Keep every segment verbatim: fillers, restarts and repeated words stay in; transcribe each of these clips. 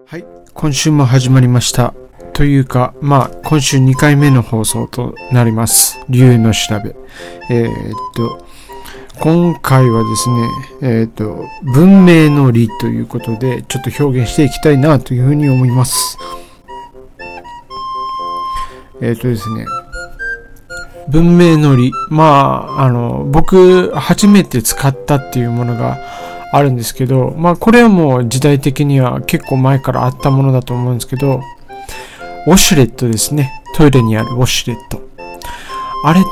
はい、今週も始まりました。というか、まあ、今週にかいめの放送となります。竜の調べ。えー、っと、今回はですね、えー、っと、文明の利ということで、ちょっと表現していきたいなというふうに思います。えー、っとですね、文明の利。まあ、あの、僕、初めて使ったっていうものが、あるんですけど、まあこれはもう時代的には結構前からあったものだと思うんですけど、ウォシュレットですね。トイレにあるウォシュレット。あれって、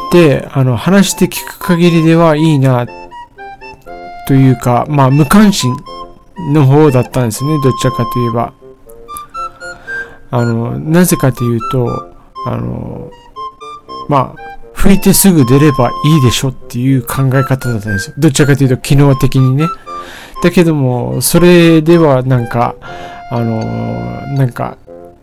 あの、話して聞く限りではいいな、というか、まあ無関心の方だったんですね。どちらかといえば。あの、なぜかというと、あの、まあ、拭いてすぐ出ればいいでしょっていう考え方だったんですよ。どちらかというと機能的にね。だけども、それではなんか、あのー、なんか、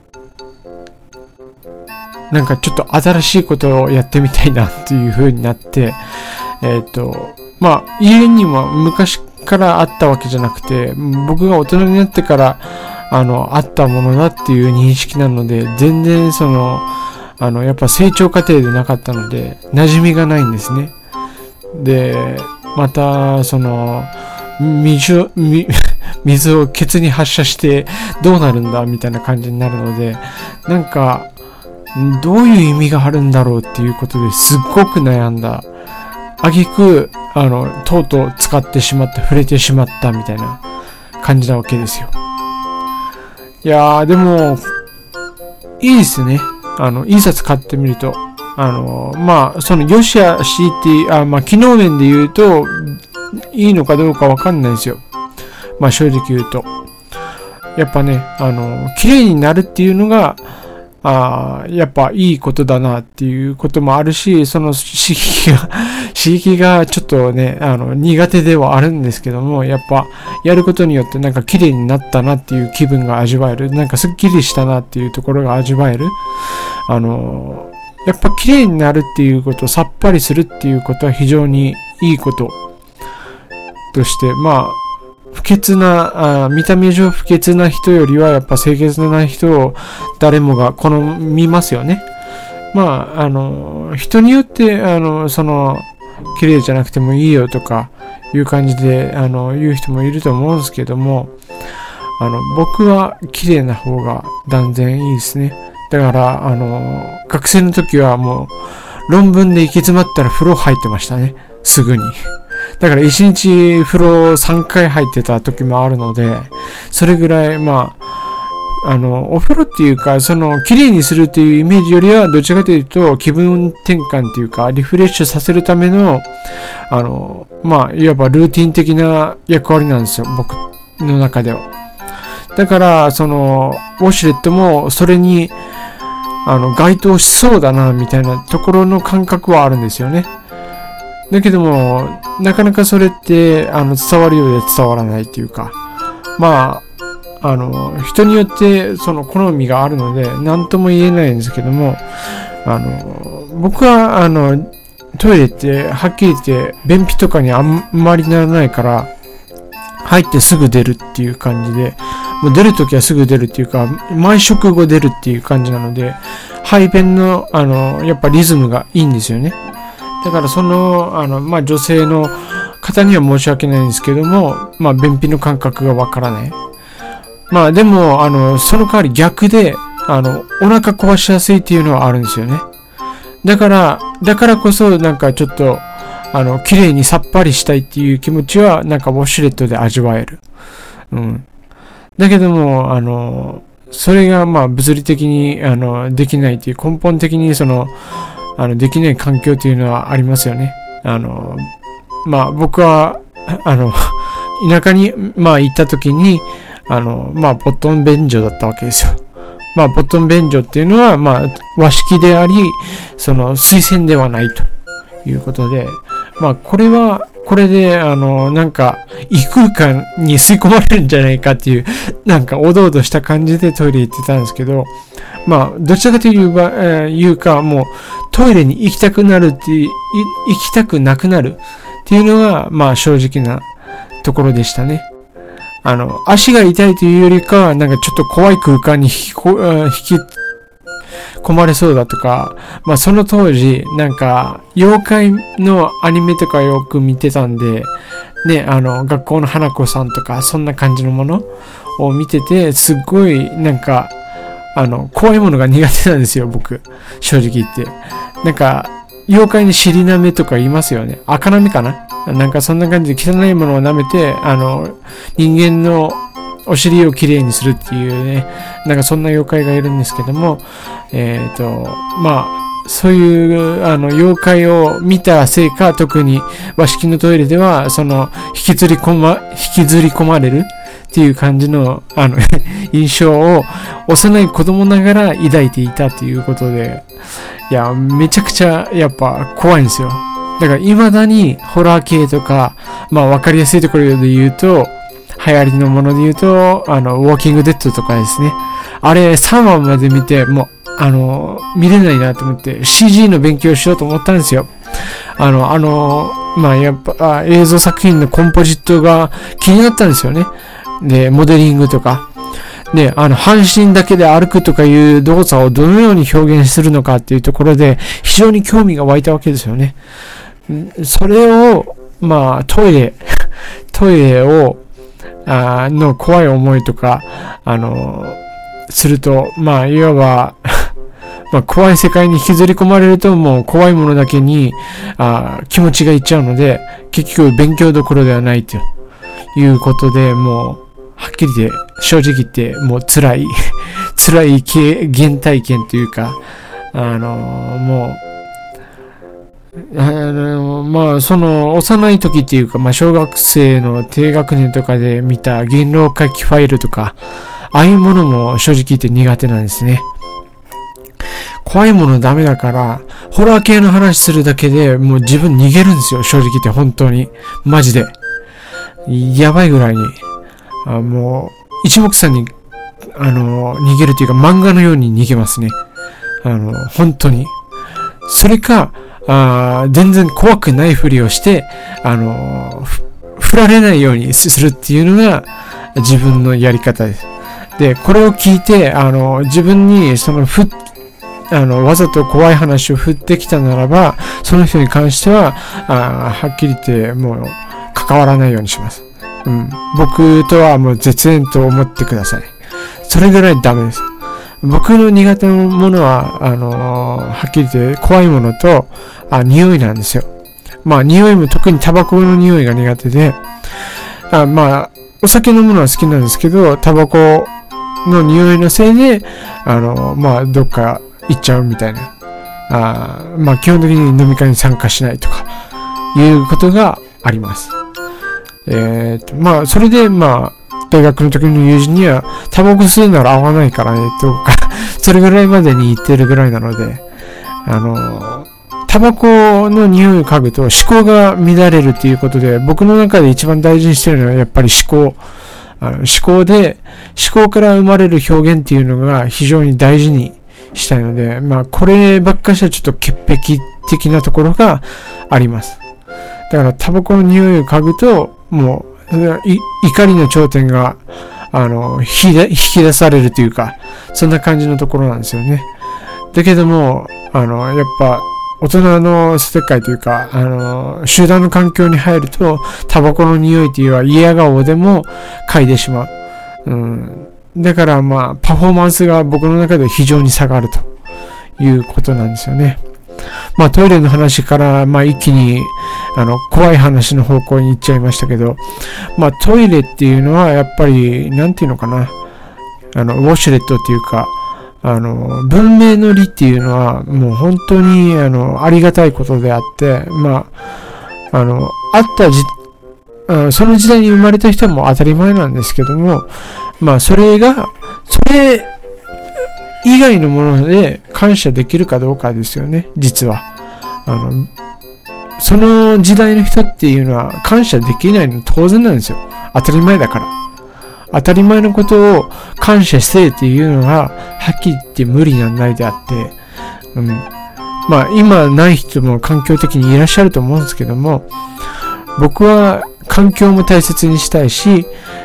なんかちょっと新しいことをやってみたいなっていう風になって、えっと、まあ、家にも昔からあったわけじゃなくて、僕が大人になってから、あの、あったものだっていう認識なので、全然その、あの、やっぱ成長過程でなかったので、馴染みがないんですね。で、また、その、水を、水をケツに発射してどうなるんだみたいな感じになるので、なんか、どういう意味があるんだろうっていうことですっごく悩んだ。挙句、あの、とうとう使ってしまって触れてしまったみたいな感じなわけですよ。いやー、でも、いいですね。あの、いいさつ買ってみると。あの、まあ、その、よしあしって、あ、まあ、機能面で言うと、いいのかどうかわかんないですよ。まあ、正直言うと。やっぱね、あの、綺麗になるっていうのが、あやっぱいいことだなっていうこともあるし、その刺激が、刺激がちょっとね、あの、苦手ではあるんですけども、やっぱ、やることによってなんか綺麗になったなっていう気分が味わえる。なんかスッキリしたなっていうところが味わえる。あの、やっぱ綺麗になるっていうこと、さっぱりするっていうことは非常にいいこととして、まあ、不潔なあ、見た目上不潔な人よりはやっぱ清潔な人を誰もが好みますよね。まあ、あの、人によって、あの、その、綺麗じゃなくてもいいよとかいう感じで、あの、言う人もいると思うんですけども、あの、僕は綺麗な方が断然いいですね。だから、あの、学生の時はもう、論文で行き詰まったら風呂入ってましたね。すぐに。だから一日風呂さんかい入ってた時もあるので、それぐらい、まあ、あの、お風呂っていうか、その、綺麗にするっていうイメージよりは、どちらかというと、気分転換っていうか、リフレッシュさせるための、あの、まあ、いわばルーティン的な役割なんですよ、僕の中では。だから、その、ウォシュレットも、それに、あの、該当しそうだな、みたいなところの感覚はあるんですよね。だけども、なかなかそれって、あの、伝わるようで伝わらないっていうか、まあ、あの、人によって、その、好みがあるので、なんとも言えないんですけども、あの、僕は、あの、トイレって、はっきり言って、便秘とかにあんまりならないから、入ってすぐ出るっていう感じで、もう出るときはすぐ出るっていうか、毎食後出るっていう感じなので、排便の、あの、やっぱリズムがいいんですよね。だからその、あの、まあ、女性の方には申し訳ないんですけども、まあ、便秘の感覚がわからない。まあ、でも、あの、その代わり逆で、あの、お腹壊しやすいっていうのはあるんですよね。だから、だからこそ、なんかちょっと、あの、綺麗にさっぱりしたいっていう気持ちは、なんかウォシュレットで味わえる。うん。だけども、あの、それが、まあ、物理的に、あの、できないっていう、根本的にその、あの、できない環境っていうのはありますよね。あの、まあ、僕は、あの、田舎に、まあ、行った時に、あの、まあ、ボットン便所だったわけですよ。まあ、ボットン便所っていうのは、まあ、和式であり、その、水洗ではないということで、まあ、これは、これで、あの、なんか、異空間に吸い込まれるんじゃないかっていう、なんか、おどおどした感じでトイレ行ってたんですけど、まあ、どちらかというば、えー、いうか、もう、トイレに行きたくなるっていう、行きたくなくなるっていうのが、まあ、正直なところでしたね。 あの、足が痛いというよりかは、なんかちょっと怖い空間に引きこ、引き込まれそうだとか、まあその当時、なんか、妖怪のアニメとかよく見てたんで、ね、あの、学校の花子さんとか、そんな感じのものを見てて、すっごい、なんか、あの、怖いものが苦手なんですよ、僕。正直言って。なんか、妖怪に尻舐めとか言いますよね。赤舐めかな？なんかそんな感じで汚いものを舐めて、あの、人間のお尻をきれいにするっていうね、なんかそんな妖怪がいるんですけども、えっと、まあ、そういう、あの、妖怪を見たせいか、特に和式のトイレでは、その、引きずり込ま、引きずり込まれるっていう感じの、あの、印象を幼い子供ながら抱いていたということで、いや、めちゃくちゃ、やっぱ怖いんですよ。だから、未だに、ホラー系とか、まあ、わかりやすいところで言うと、流行りのもので言うと、あの、ウォーキングデッドとかですね。あれ、さんわまで見て、もう、あの、見れないなと思って、シージー の勉強しようと思ったんですよ。あの、あの、まあ、やっぱ、あ映像作品のコンポジットが気になったんですよね。で、モデリングとか。で、あの、半身だけで歩くとかいう動作をどのように表現するのかっていうところで、非常に興味が湧いたわけですよね。それを、まあ、トイレ、トイレを、あの怖い思いとか、あの、すると、まあ、いわば、まあ、怖い世界に引きずり込まれると、もう怖いものだけに、あ気持ちがいっちゃうので、結局勉強どころではないということで、もう、はっきり言って、正直言って、もう辛い、辛い原体験というか、あの、もう、あの、まあ、その、幼い時っていうか、まあ、小学生の低学年とかで見た言論書きファイルとか、ああいうものも正直言って苦手なんですね。怖いものダメだから、ホラー系の話するだけでもう自分逃げるんですよ、正直言って、本当に。マジで。やばいぐらいに。あもう、一目散に、あの、逃げるというか、漫画のように逃げますね。あの、本当に。それか、あ全然怖くないふりをして、あの、振られないようにするっていうのが自分のやり方です。で、これを聞いて、あの、自分にそのふ、あの、わざと怖い話を振ってきたならば、その人に関しては、あはっきり言って、もう、関わらないようにします。うん。僕とはもう絶縁と思ってください。それぐらいダメです。僕の苦手なものは、あのー、はっきり言って怖いものと、あ、匂いなんですよ。まあ、匂いも特にタバコの匂いが苦手で、あまあ、お酒飲むのは好きなんですけど、タバコの匂いのせいで、あのー、まあ、どっか行っちゃうみたいな。あまあ、基本的に飲み会に参加しないとか、いうことがあります。えっと、まあ、それで、まあ、大学の時の友人には、タバコ吸うなら合わないからね、とか、それぐらいまでに言ってるぐらいなので、あの、タバコの匂いを嗅ぐと思考が乱れるということで、僕の中で一番大事にしてるのはやっぱり思考。あの思考で、思考から生まれる表現っていうのが非常に大事にしたいので、まあ、こればっかしはちょっと潔癖的なところがあります。だから、タバコの匂いを嗅ぐと、もう、い怒りの頂点が、あの、引き出されるというか、そんな感じのところなんですよね。だけども、あの、やっぱ、大人の世界というか、あの、集団の環境に入ると、タバコの匂いっていうのは嫌顔でも嗅いでしまう。うん。だからまあ、パフォーマンスが僕の中で非常に下がるということなんですよね。まあトイレの話から、まあ一気に、あの、怖い話の方向に行っちゃいましたけど、まあトイレっていうのはやっぱり、なんていうのかな、あの、ウォシュレットっていうか、あの、文明の利っていうのは、もう本当に、あの、ありがたいことであって、まあ、あの、あったじ、あその時代に生まれた人も当たり前なんですけども、まあそれが、それ、以外のもので感謝できるかどうかですよね、実は。あの、その時代の人っていうのは感謝できないの当然なんですよ。当たり前だから。当たり前のことを感謝せえっていうのが、はっきり言って無理なんないであって、うん。まあ今ない人も環境的にいらっしゃると思うんですけども、僕は環境も大切にしたいし、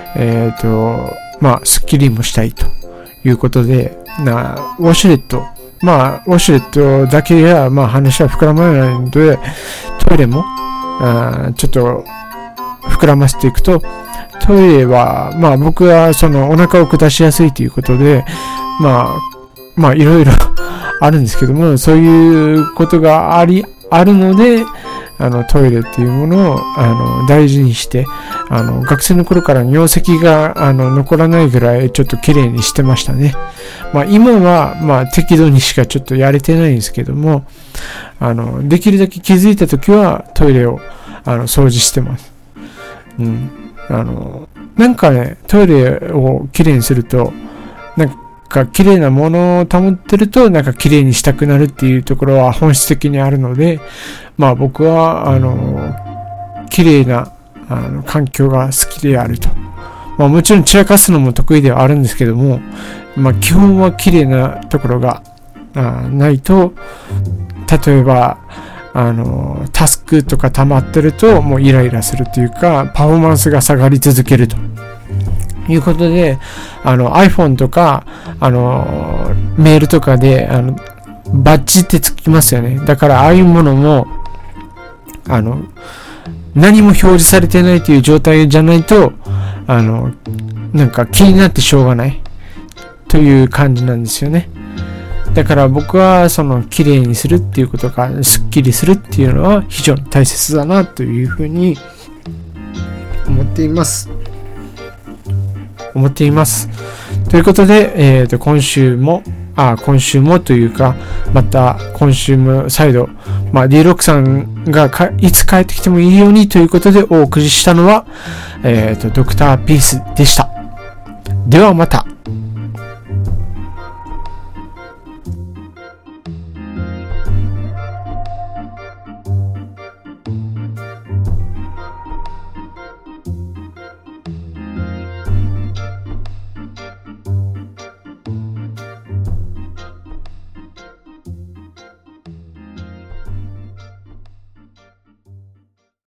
えっと、まあ、スッキリもしたいということで、な、ウォシュレット、まあ、ウォシュレットだけや、まあ、話は膨らまないので、トイレも、あちょっと、膨らませていくと、トイレは、まあ、僕は、その、お腹を下しやすいということで、まあ、まあ、いろいろあるんですけども、そういうことがあり、あるので、あの、トイレっていうものを、あの、大事にして、あの、学生の頃から尿石が、あの、残らないぐらい、ちょっと綺麗にしてましたね。まあ、今は、まあ、適度にしかちょっとやれてないんですけども、あの、できるだけ気づいたときは、トイレを、あの、掃除してます。うん。あの、なんかね、トイレを綺麗にすると、なんか綺麗なものを保ってると、なんか綺麗にしたくなるっていうところは本質的にあるので、まあ僕は、あの、綺麗な、あの、環境が好きであると。まあもちろん散らかすのも得意ではあるんですけども、まあ基本は綺麗なところがあないと、例えば、あの、タスクとか溜まってると、もうイライラするというか、パフォーマンスが下がり続けるということで、あの、iPhone とか、あの、メールとかで、あの、バッジってつきますよね。だから、ああいうものも、あの、何も表示されてないという状態じゃないと、あの、なんか気になってしょうがないという感じなんですよね。だから僕はその綺麗にするっていうことがスッキリするっていうのは非常に大切だなというふうに思っています。思っています。ということで、えーと、今週も、あ、今週もというか、また今週も再度、まあ ディーロック さんがかいつ帰ってきてもいいようにということでお送りしたのは、えーと、ドクターピースでした。ではまた。